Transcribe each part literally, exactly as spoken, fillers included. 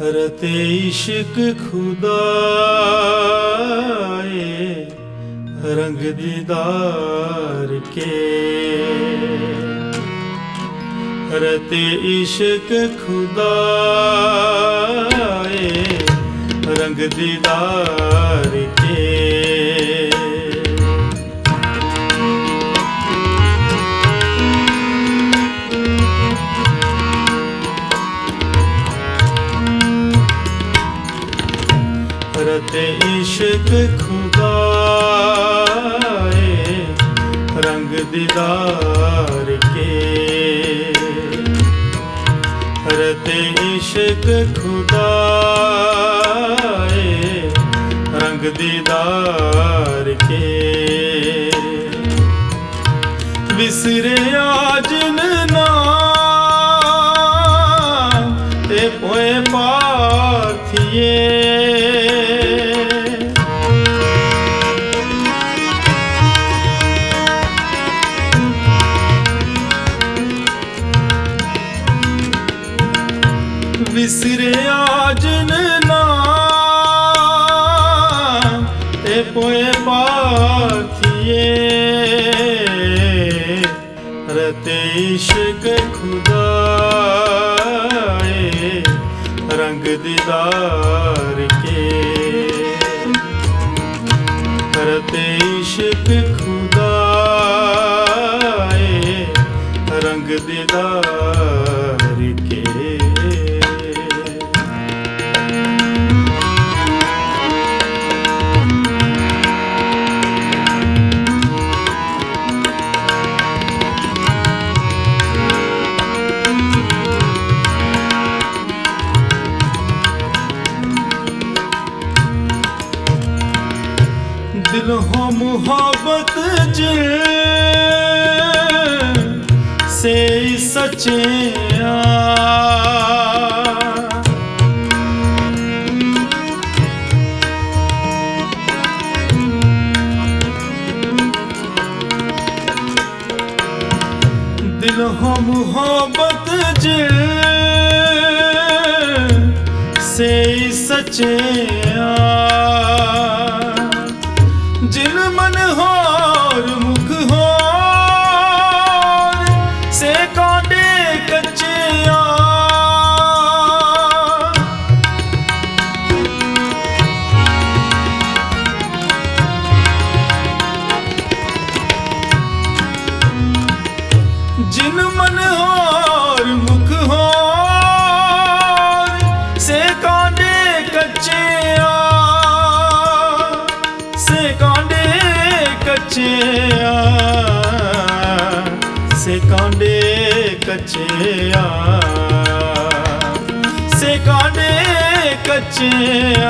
रते इश्क खुदाए रंग दीदार के, रते इश्क खुदाए रंग दीदार के। रते इश्क खुदाए रंग दीदार के, रते इश्क खुदाए रंग दीदार के। विसरे आजन नाम ते पोए पाथिए, विसरे आजन नाम ते पोए पाथिए, रते इश्क खुदाए रंग दीदार के, रते इश्क खुदाए रंग दीदार के। दिल हो मुहब्बत जिन से सचे आ, दिल हो मुहब्बत जिन से सचे आ, जिन मन होर मुख होर से कांडे कच्चे आ, जिन मन होर मुख होर से कांडे कच्चे आ, से कांडे कच्चे आ, से कांडे कच्चे आ, से कांडे कच्चे आ,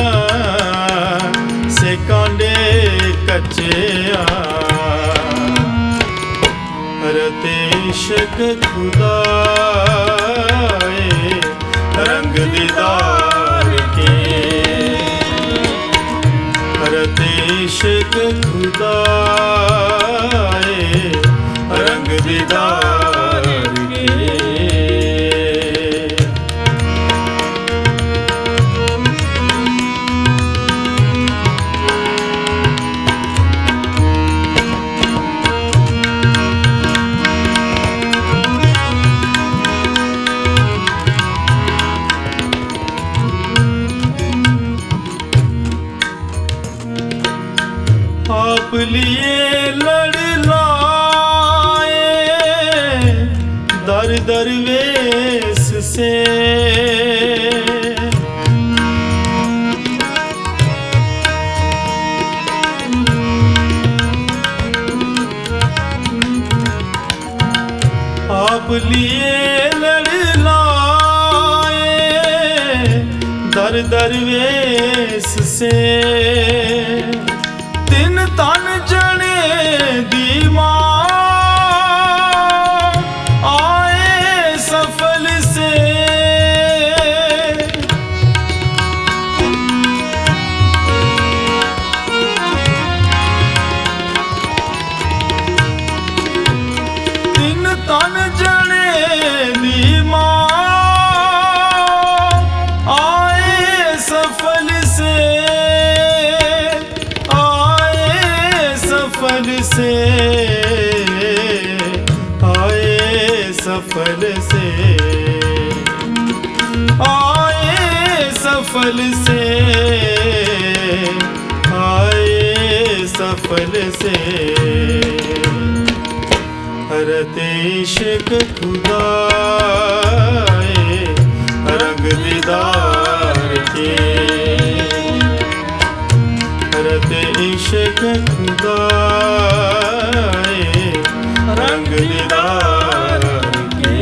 से कांडे कच्चे आ। रते इश्क खुदाए रंग दीदार के, रते इश्क खुदाए रंग दीदार के। आप लिए लड़ लाए दर दरवेश से, आप लिए लड़ लाए दर दरवेश से। तिन तन जने दी मां आए सफल से, तिन तन जने दी मां से आए सफल से आए सफल से आए सफल से हरते इश्क खुदा रंग दीदार के हरते इश्क खुदा रंग दीदार के।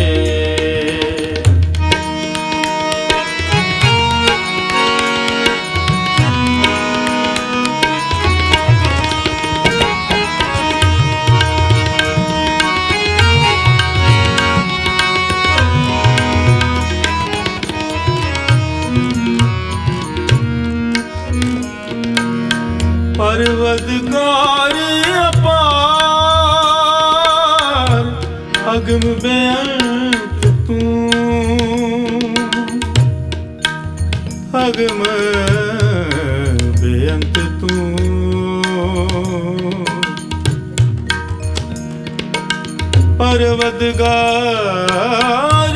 परवदगार अपार अगम बेअंत तू अगम बेअंत तू परवदगार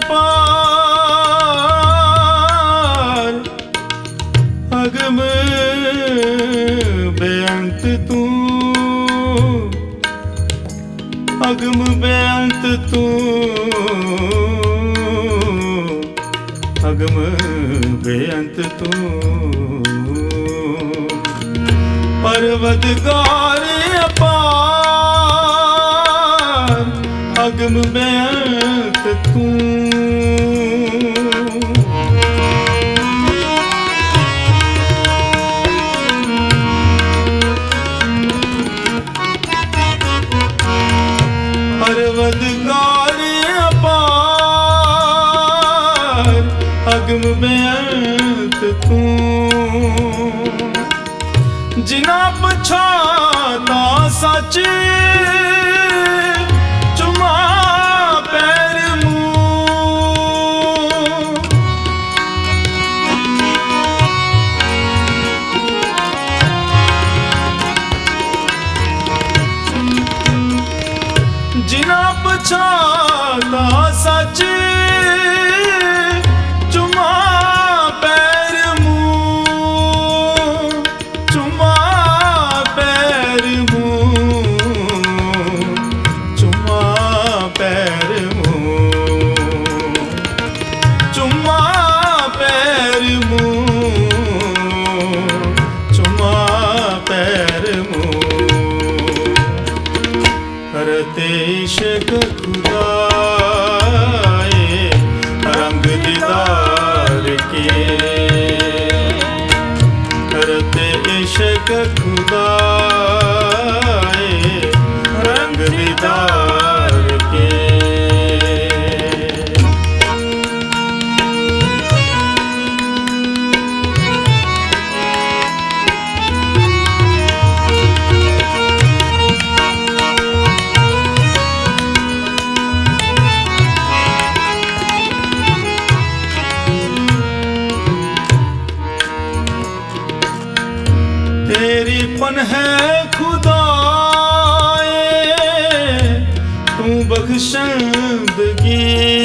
अपार अगम बेअंत तू अगम बेअंत तू अगम बेअंत तू परवदगार अपार अगम बेअंत तू परवदगार अपार अगम बेअंत तू जिना पछाता सच चुमा पैर मुँह जिना पछाता सच चुमा पैर मुँह चुमा पैर मुँह चुमा पैर मुँह चुमा पैर मुँह चुमा पैर मुँह हरते इश्क खुदा रंग दीदार के हरते इश्क खुदा रंग दीदार के। तेरी पन है खुदाए तू बख्शंदगी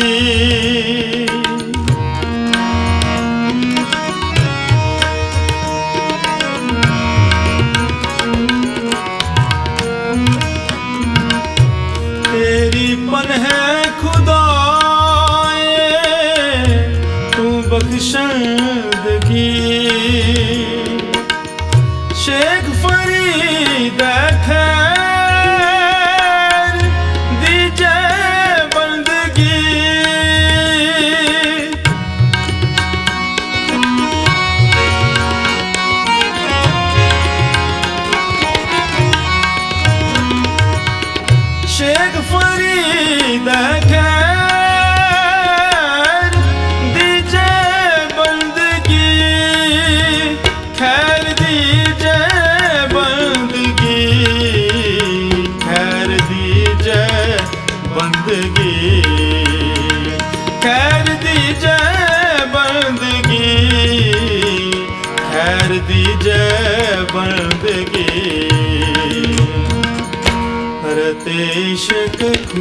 तेरी पन है खुदाए तू बख्शंदगी शेख फरीद खैर दीजे बंदगी शेख फरीद खैर दीजे बंदगी खैर दीजे बंदगी करते इश्क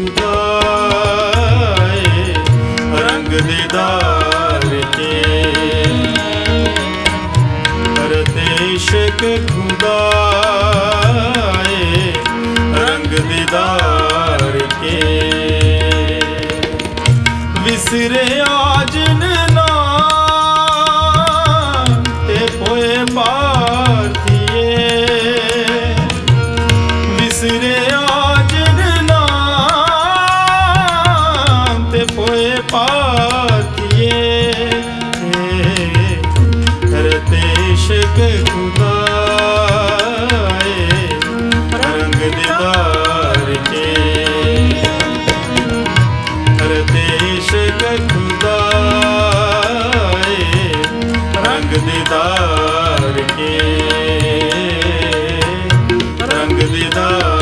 खुदाए रंग दीदार के, करते इश्क खुदाए रंग दीदार के। विसरे आज ना ते पोए पार्थिए, विसरे आज ना ते पोए पार्थिए, करते इश्क खुदाए रंग दीदार के, करते इश्क खुदाए रंग दीदार के, रंग दीदार